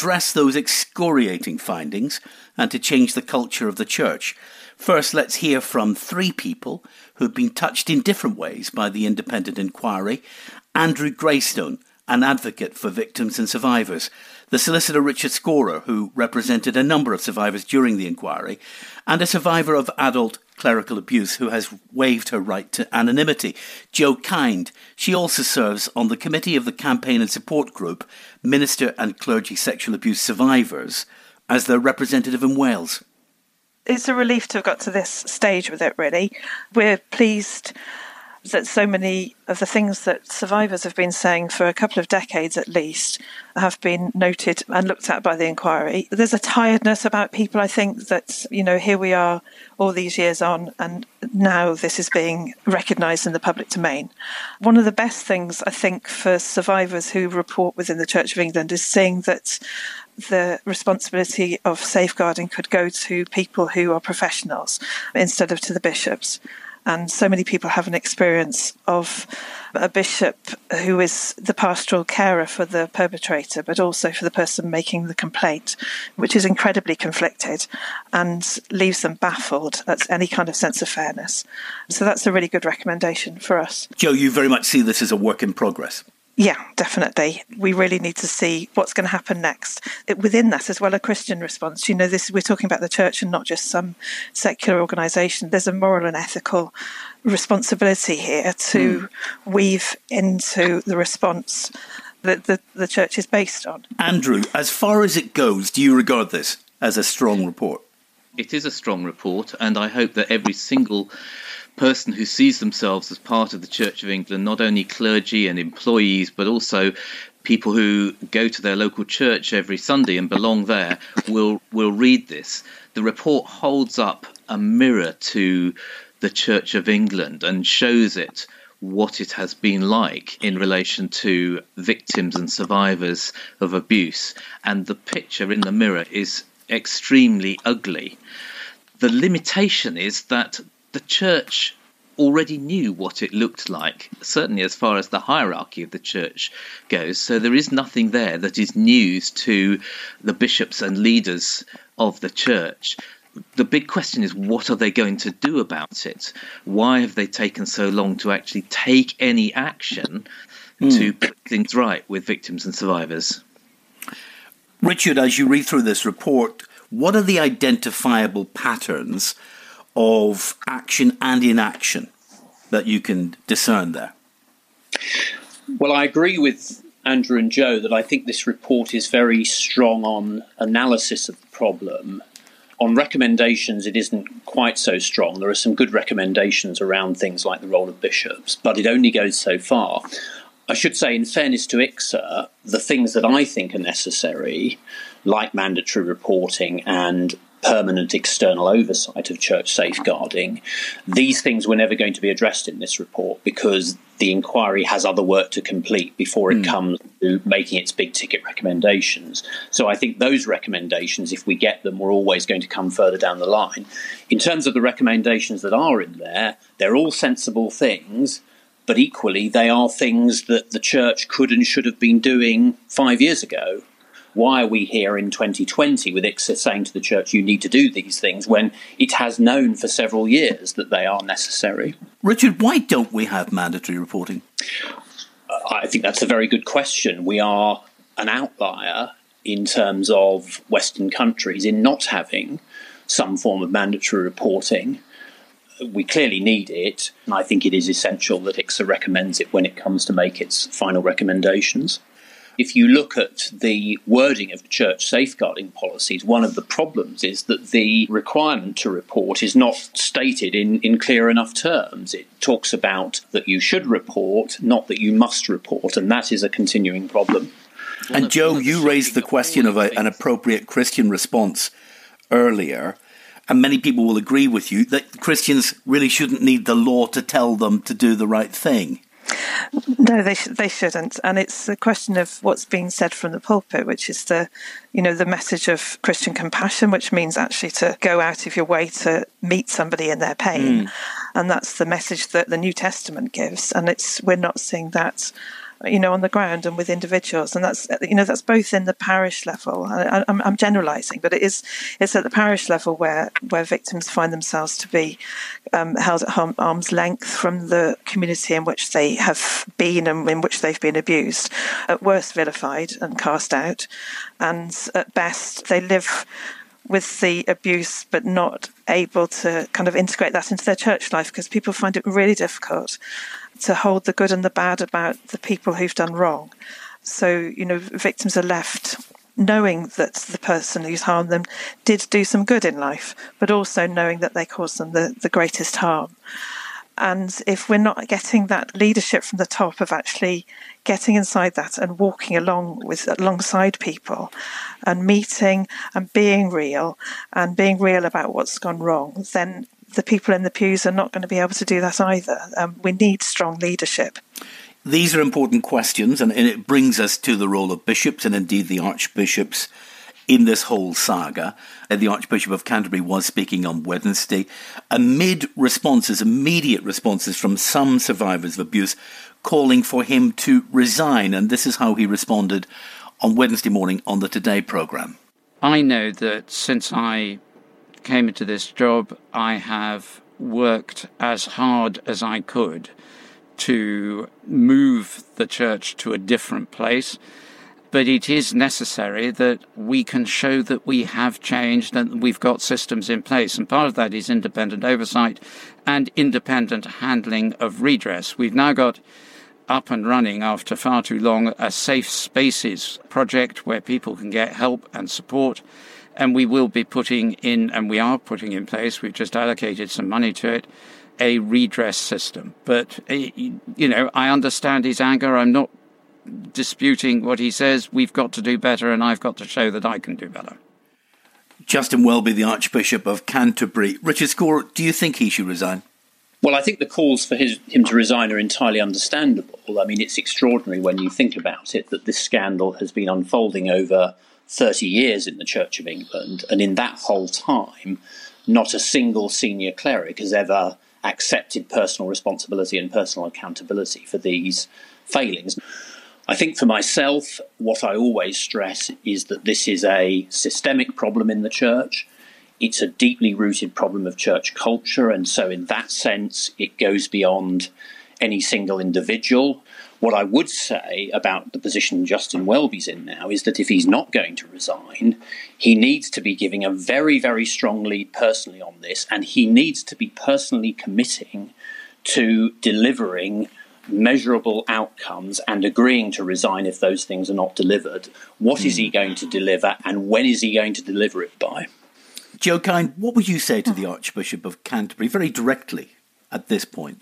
address those excoriating findings and to change the culture of the church. First, let's hear from three people who've been touched in different ways by the independent inquiry. Andrew Greystone, an advocate for victims and survivors, the solicitor Richard Scorer, who represented a number of survivors during the inquiry, and a survivor of adult clerical abuse who has waived her right to anonymity, Jo Kind. She also serves on the committee of the campaign and support group Minister and Clergy Sexual Abuse Survivors as their representative in Wales. It's a relief to have got to this stage with it, really. We're pleased that so many of the things that survivors have been saying for a couple of decades at least have been noted and looked at by the inquiry. There's a tiredness about people, I think, that, here we are all these years on and now this is being recognised in the public domain. One of the best things, I think, for survivors who report within the Church of England is seeing that the responsibility of safeguarding could go to people who are professionals instead of to the bishops. And so many people have an experience of a bishop who is the pastoral carer for the perpetrator, but also for the person making the complaint, which is incredibly conflicted and leaves them baffled at any kind of sense of fairness. So that's a really good recommendation for us. Jo, you very much see this as a work in progress. Yeah, definitely. We really need to see what's going to happen next. Within that as well, a Christian response. We're talking about the church and not just some secular organisation. There's a moral and ethical responsibility here to weave into the response that the church is based on. Andrew, as far as it goes, do you regard this as a strong report? It is a strong report, and I hope that every single person who sees themselves as part of the Church of England, not only clergy and employees, but also people who go to their local church every Sunday and belong there, will read this. The report holds up a mirror to the Church of England and shows it what it has been like in relation to victims and survivors of abuse. And the picture in the mirror is extremely ugly. The limitation is that the church already knew what it looked like, certainly as far as the hierarchy of the church goes. So there is nothing there that is news to the bishops and leaders of the church. The big question is, what are they going to do about it? Why have they taken so long to actually take any action to put things right with victims and survivors? Richard, as you read through this report, what are the identifiable patterns of action and inaction that you can discern there? Well, I agree with Andrew and Jo that I think this report is very strong on analysis of the problem. On recommendations, it isn't quite so strong. There are some good recommendations around things like the role of bishops, but it only goes so far. I should say, in fairness to ICSA, the things that I think are necessary, like mandatory reporting and permanent external oversight of church safeguarding, these things were never going to be addressed in this report because the inquiry has other work to complete before it comes to making its big ticket recommendations. So I think those recommendations, if we get them, we're always going to come further down the line. In terms of the recommendations that are in there, they're all sensible things, but equally they are things that the church could and should have been doing 5 years ago. Why are we here in 2020 with ICSA saying to the church, you need to do these things, when it has known for several years that they are necessary? Richard, why don't we have mandatory reporting? I think that's a very good question. We are an outlier in terms of Western countries in not having some form of mandatory reporting. We clearly need it, and I think it is essential that ICSA recommends it when it comes to make its final recommendations. If you look at the wording of church safeguarding policies, one of the problems is that the requirement to report is not stated in clear enough terms. It talks about that you should report, not that you must report, and that is a continuing problem. And Jo, you raised the question of an appropriate Christian response earlier, and many people will agree with you that Christians really shouldn't need the law to tell them to do the right thing. No, they shouldn't. And it's a question of what's being said from the pulpit, which is the message of Christian compassion, which means actually to go out of your way to meet somebody in their pain. And that's the message that the New Testament gives. And we're not seeing that on the ground and with individuals. And that's both in the parish level. I'm generalising, but it's at the parish level where victims find themselves to be held at arm's length from the community in which they have been and in which they've been abused, at worst vilified and cast out, and at best they live with the abuse but not able to kind of integrate that into their church life, because people find it really difficult to hold the good and the bad about the people who've done wrong. So, victims are left knowing that the person who's harmed them did do some good in life, but also knowing that they caused them the greatest harm. And if we're not getting that leadership from the top of actually getting inside that and walking alongside people and meeting and being real about what's gone wrong, then the people in the pews are not going to be able to do that either. We need strong leadership. These are important questions, and it brings us to the role of bishops and indeed the archbishops in this whole saga. The Archbishop of Canterbury was speaking on Wednesday amid immediate responses from some survivors of abuse calling for him to resign. And this is how he responded on Wednesday morning on the Today programme. I know that since I came into this job, I have worked as hard as I could to move the church to a different place. But it is necessary that we can show that we have changed and that we've got systems in place. And part of that is independent oversight and independent handling of redress. We've now got up and running, after far too long, a Safe Spaces project where people can get help and support. And we will be putting in, and we are putting in place, we've just allocated some money to it, a redress system. But, I understand his anger. I'm not disputing what he says. We've got to do better, and I've got to show that I can do better. Justin Welby, the Archbishop of Canterbury. Richard Score, do you think he should resign? Well, I think the calls for him to resign are entirely understandable. I mean, it's extraordinary when you think about it that this scandal has been unfolding over 30 years in the Church of England, and in that whole time, not a single senior cleric has ever accepted personal responsibility and personal accountability for these failings. I think for myself, what I always stress is that this is a systemic problem in the church. It's a deeply rooted problem of church culture, and so in that sense, it goes beyond any single individual. What I would say about the position Justin Welby's in now is that if he's not going to resign, he needs to be giving a very, very strong lead personally on this, and he needs to be personally committing to delivering measurable outcomes and agreeing to resign if those things are not delivered. What is he going to deliver, and when is he going to deliver it by? Joe Kind, what would you say to the Archbishop of Canterbury very directly at this point?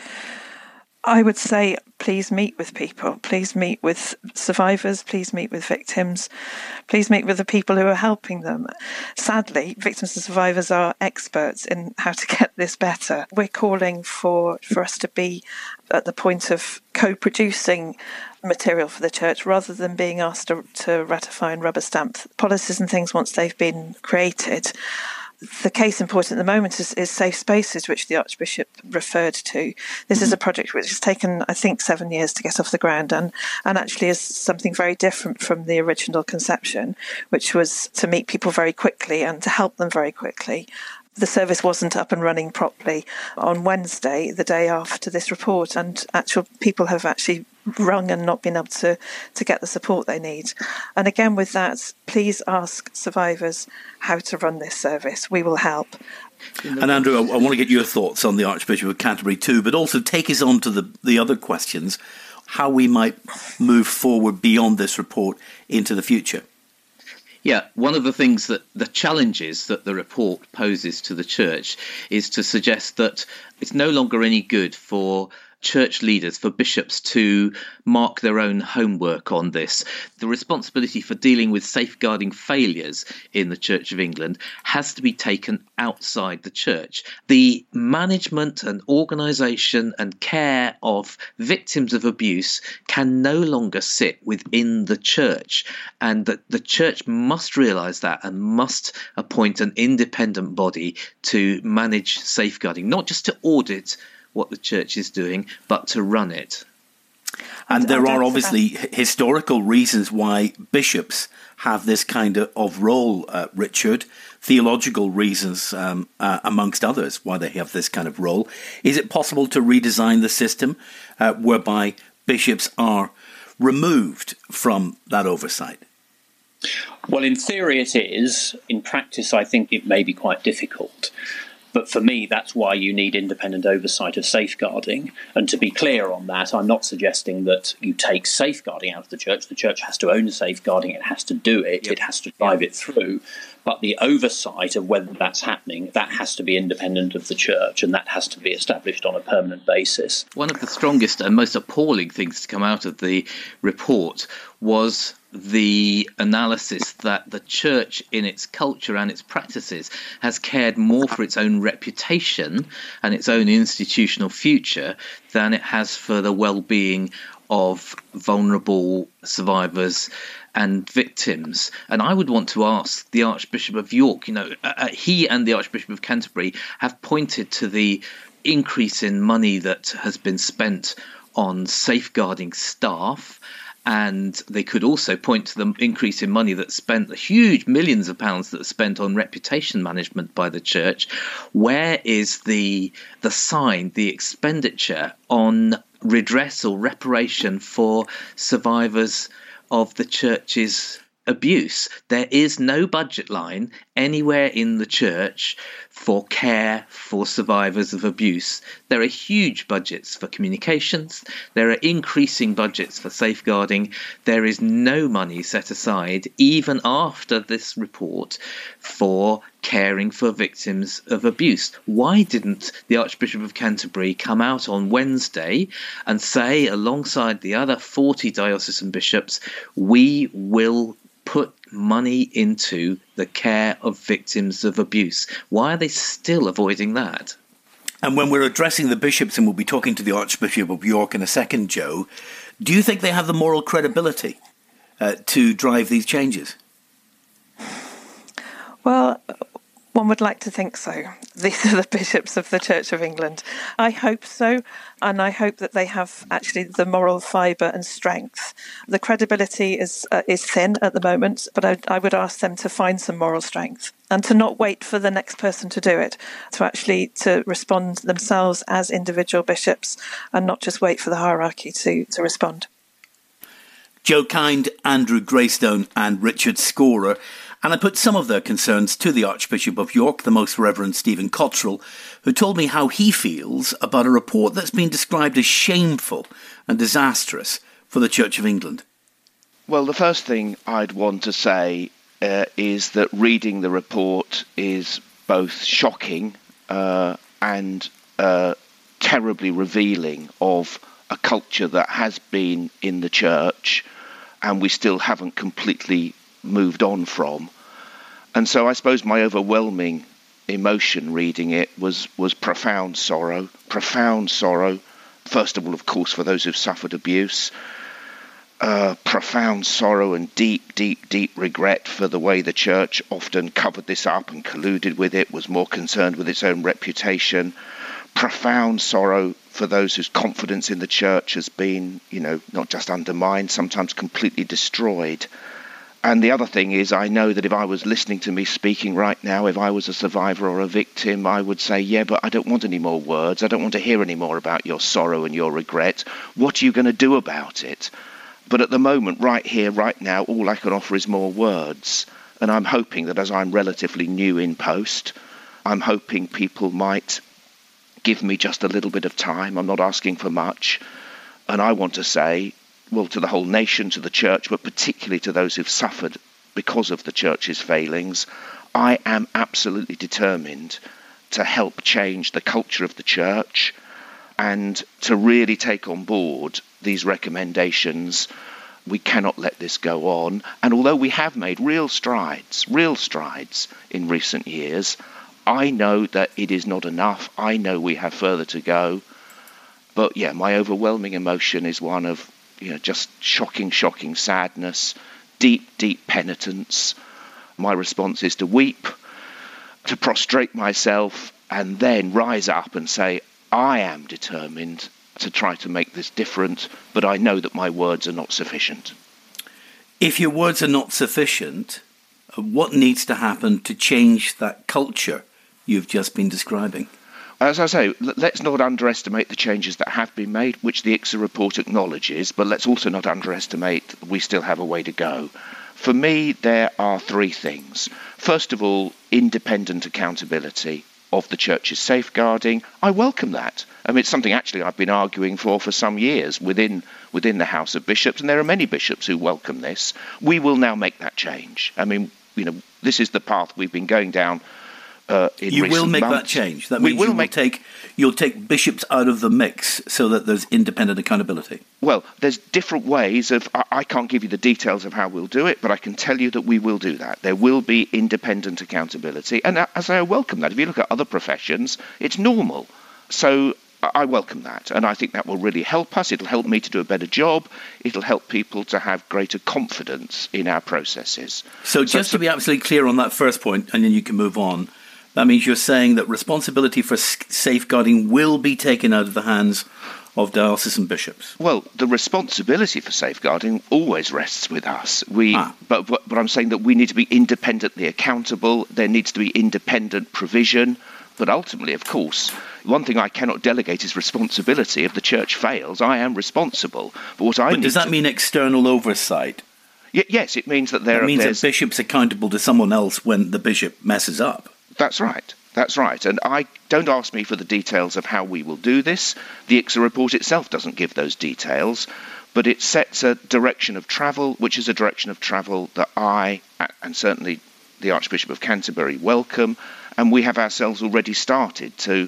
I would say, please meet with people. Please meet with survivors. Please meet with victims. Please meet with the people who are helping them. Sadly, victims and survivors are experts in how to get this better. We're calling for us to be at the point of co-producing material for the church rather than being asked to ratify and rubber stamp policies and things once they've been created. The case in point at the moment is Safe Spaces, which the Archbishop referred to. This is a project which has taken, I think, 7 years to get off the ground and actually is something very different from the original conception, which was to meet people very quickly and to help them very quickly. The service wasn't up and running properly on Wednesday, the day after this report, and actual people have actually rung and not been able to get the support they need. And again, with that, please ask survivors how to run this service. We will help. And Andrew, I want to get your thoughts on the Archbishop of Canterbury too, but also take us on to the other questions, how we might move forward beyond this report into the future. Yeah, one of the things that the challenges that the report poses to the church is to suggest that it's no longer any good for church leaders, for bishops to mark their own homework on this. The responsibility for dealing with safeguarding failures in the Church of England has to be taken outside the church. The management and organisation and care of victims of abuse can no longer sit within the church, and that the church must realise that and must appoint an independent body to manage safeguarding, not just to audit what the church is doing, but to run it. And there are obviously historical reasons why bishops have this kind of role, Richard, theological reasons amongst others why they have this kind of role. Is it possible to redesign the system whereby bishops are removed from that oversight? Well, in theory it is. In practice, I think it may be quite difficult. But for me, that's why you need independent oversight of safeguarding. And to be clear on that, I'm not suggesting that you take safeguarding out of the church. The church has to own safeguarding. It has to do it. Yep. It has to drive it through. But the oversight of whether that's happening, that has to be independent of the church, and that has to be established on a permanent basis. One of the strongest and most appalling things to come out of the report was the analysis that the church in its culture and its practices has cared more for its own reputation and its own institutional future than it has for the well-being of vulnerable survivors and victims. And I would want to ask the Archbishop of York, he and the Archbishop of Canterbury have pointed to the increase in money that has been spent on safeguarding staff. And they could also point to the increase in money that's spent, the huge millions of pounds that are spent on reputation management by the church. Where is the sign, the expenditure on redress or reparation for survivors of the church's abuse? There is no budget line anywhere in the church for care for survivors of abuse. There are huge budgets for communications. There are increasing budgets for safeguarding. There is no money set aside, even after this report, for caring for victims of abuse. Why didn't the Archbishop of Canterbury come out on Wednesday and say, alongside the other 40 diocesan bishops, we will put money into the care of victims of abuse? Why are they still avoiding that? And when we're addressing the bishops, and we'll be talking to the Archbishop of York in a second, Joe, do you think they have the moral credibility to drive these changes? Well, one would like to think so. These are the bishops of the Church of England. I hope so, and I hope that they have actually the moral fibre and strength. The credibility is thin at the moment, but I would ask them to find some moral strength and to not wait for the next person to do it, to respond themselves as individual bishops and not just wait for the hierarchy to respond. Joe Kind, Andrew Greystone and Richard Scorer. And I put some of their concerns to the Archbishop of York, the Most Reverend Stephen Cottrell, who told me how he feels about a report that's been described as shameful and disastrous for the Church of England. Well, the first thing I'd want to say is that reading the report is both shocking and terribly revealing of a culture that has been in the Church and we still haven't completely moved on from. And so I suppose my overwhelming emotion reading it was profound sorrow. First of all, of course, for those who've suffered abuse. Profound sorrow and deep regret for the way the church often covered this up and colluded with it, was more concerned with its own reputation. Profound sorrow for those whose confidence in the church has been, not just undermined, sometimes completely destroyed. And the other thing is, I know that if I was listening to me speaking right now, if I was a survivor or a victim, I would say, yeah, but I don't want any more words. I don't want to hear any more about your sorrow and your regret. What are you going to do about it? But at the moment, right here, right now, all I can offer is more words. And I'm hoping that as I'm relatively new in post, I'm hoping people might give me just a little bit of time. I'm not asking for much. And I want to say, well, to the whole nation, to the church, but particularly to those who've suffered because of the church's failings, I am absolutely determined to help change the culture of the church and to really take on board these recommendations. We cannot let this go on. And although we have made real strides in recent years, I know that it is not enough. I know we have further to go. But yeah, my overwhelming emotion is one of just shocking sadness, deep penitence. My response is to weep, to prostrate myself, and then rise up and say, I am determined to try to make this different, but I know that my words are not sufficient. If your words are not sufficient, what needs to happen to change that culture you've just been describing? As I say, let's not underestimate the changes that have been made, which the ICSA report acknowledges, but let's also not underestimate we still have a way to go. For me, there are three things. First of all, independent accountability of the church's safeguarding. I welcome that. I mean, it's something actually I've been arguing for some years within the House of Bishops, and there are many bishops who welcome this. We will now make that change. I mean, this is the path we've been going down you will make months. That change. That means you'll take bishops out of the mix so that there's independent accountability. Well, there's different ways of. I can't give you the details of how we'll do it, but I can tell you that we will do that. There will be independent accountability, and as I welcome that. If you look at other professions, it's normal. So I welcome that, and I think that will really help us. It'll help me to do a better job. It'll help people to have greater confidence in our processes. So just to be absolutely clear on that first point, and then you can move on. That means you're saying that responsibility for safeguarding will be taken out of the hands of diocesan bishops. Well, the responsibility for safeguarding always rests with us. But I'm saying that we need to be independently accountable. There needs to be independent provision. But ultimately, of course, one thing I cannot delegate is responsibility. If the church fails, I am responsible. But does that mean external oversight? Yes, it means that there's that bishops accountable to someone else when the bishop messes up. That's right. And don't ask me for the details of how we will do this. The ICSA report itself doesn't give those details, but it sets a direction of travel, which is a direction of travel that I, and certainly the Archbishop of Canterbury, welcome, and we have ourselves already started to,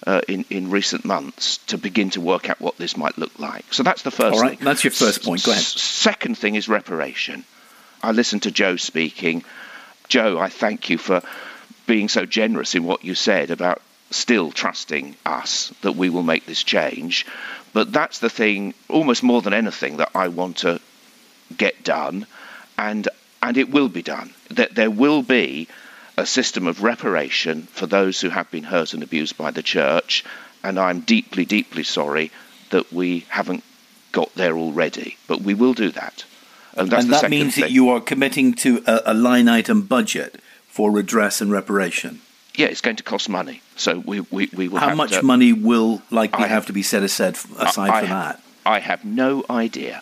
in recent months, to begin to work out what this might look like. So that's the first thing. All right, that's your first point. Go ahead. Second thing is reparation. I listened to Joe speaking. Joe, I thank you for being so generous in what you said about still trusting us that we will make this change. But that's the thing, almost more than anything, that I want to get done, and it will be done. That there will be a system of reparation for those who have been hurt and abused by the church, and I'm deeply, deeply sorry that we haven't got there already. But we will do that. And that means that you are committing to a line item budget for redress and reparation. Yeah, it's going to cost money. So we will How much money will likely have to be set aside for that? I have no idea.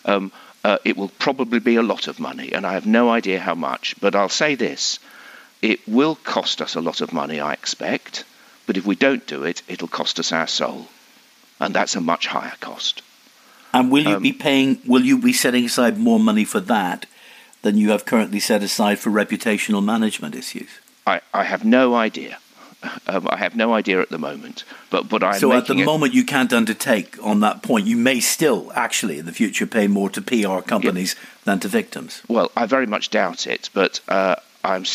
It will probably be a lot of money, and I have no idea how much. But I'll say this. It will cost us a lot of money, I expect. But if we don't do it, it'll cost us our soul. And that's a much higher cost. And will you be setting aside more money for that than you have currently set aside for reputational management issues? I have no idea. I have no idea at the moment. But I'm so at the moment you can't undertake on that point. You may still actually in the future pay more to PR companies than to victims. Well, I very much doubt it. But it's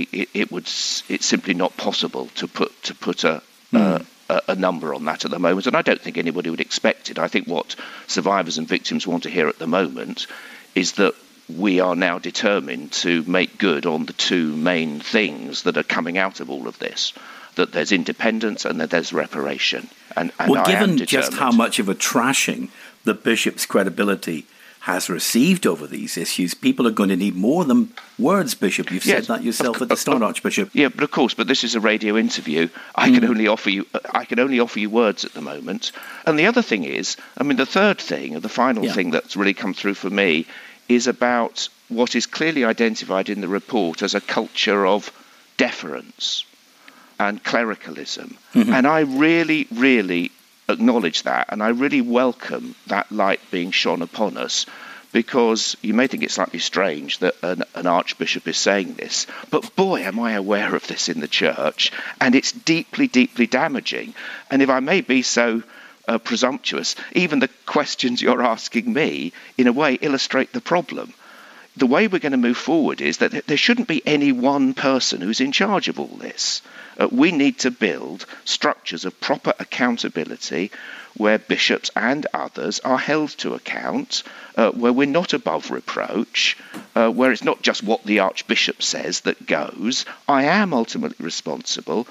simply not possible to put a number on that at the moment, and I don't think anybody would expect it. I think what survivors and victims want to hear at the moment is that we are now determined to make good on the two main things that are coming out of all of this, that there's independence and that there's reparation. And given just how much of a trashing the bishop's credibility has received over these issues, people are going to need more than words, Bishop. You've said that yourself at the start, Archbishop. Yeah, but of course, this is a radio interview. I can only offer you words at the moment. And the other thing is, the third thing, the final thing that's really come through for me is about what is clearly identified in the report as a culture of deference and clericalism. Mm-hmm. And I really, really acknowledge that, and I really welcome that light being shone upon us, because you may think it's slightly strange that an archbishop is saying this, but boy, am I aware of this in the church, and it's deeply, deeply damaging. And if I may be so presumptuous, even the questions you're asking me, in a way, illustrate the problem. The way we're going to move forward is that there shouldn't be any one person who's in charge of all this. We need to build structures of proper accountability where bishops and others are held to account, where we're not above reproach, where it's not just what the archbishop says that goes. I am ultimately responsible.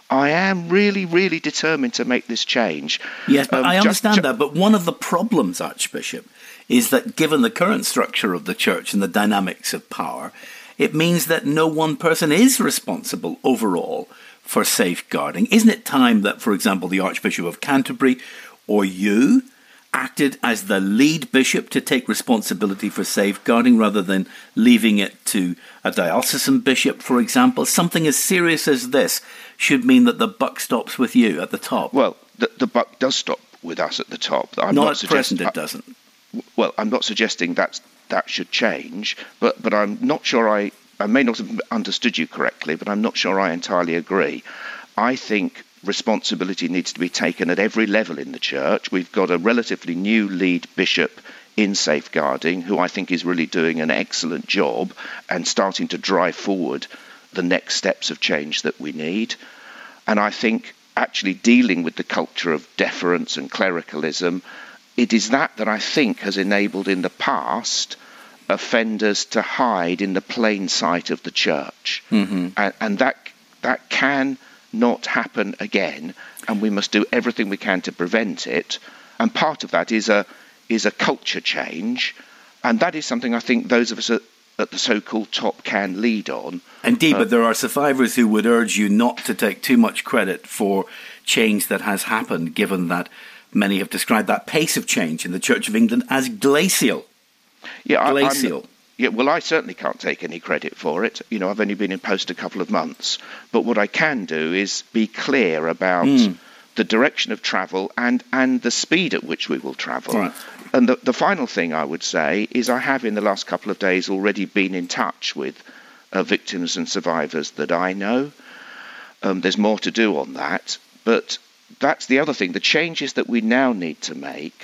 I am really, really determined to make this change. Yes, but I understand that. But one of the problems, Archbishop, is that given the current structure of the church and the dynamics of power, it means that no one person is responsible overall for safeguarding. Isn't it time that, for example, the Archbishop of Canterbury or you acted as the lead bishop to take responsibility for safeguarding rather than leaving it to a diocesan bishop, for example? Something as serious as this should mean that the buck stops with you at the top. Well, the buck does stop with us at the top. Not at present, it doesn't. Well, I'm not suggesting that should change, but I'm not sure I may not have understood you correctly, but I'm not sure I entirely agree. I think responsibility needs to be taken at every level in the church. We've got a relatively new lead bishop in safeguarding who I think is really doing an excellent job and starting to drive forward the next steps of change that we need. And I think actually dealing with the culture of deference and clericalism, it is that I think has enabled in the past offenders to hide in the plain sight of the church. Mm-hmm. And that can not happen again, and we must do everything we can to prevent it. And part of that is a culture change, and that is something I think those of us at the so-called top can lead on. Indeed, but there are survivors who would urge you not to take too much credit for change that has happened, given that many have described that pace of change in the Church of England as glacial. Yeah, glacial. Well, I certainly can't take any credit for it. I've only been in post a couple of months. But what I can do is be clear about the direction of travel and the speed at which we will travel. Right. And the final thing I would say is I have in the last couple of days already been in touch with victims and survivors that I know. There's more to do on that. But that's the other thing. The changes that we now need to make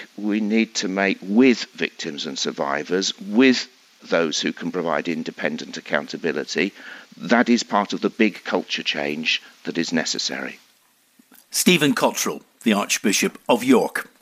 with victims and survivors, with those who can provide independent accountability. That is part of the big culture change that is necessary. Stephen Cottrell, the Archbishop of York.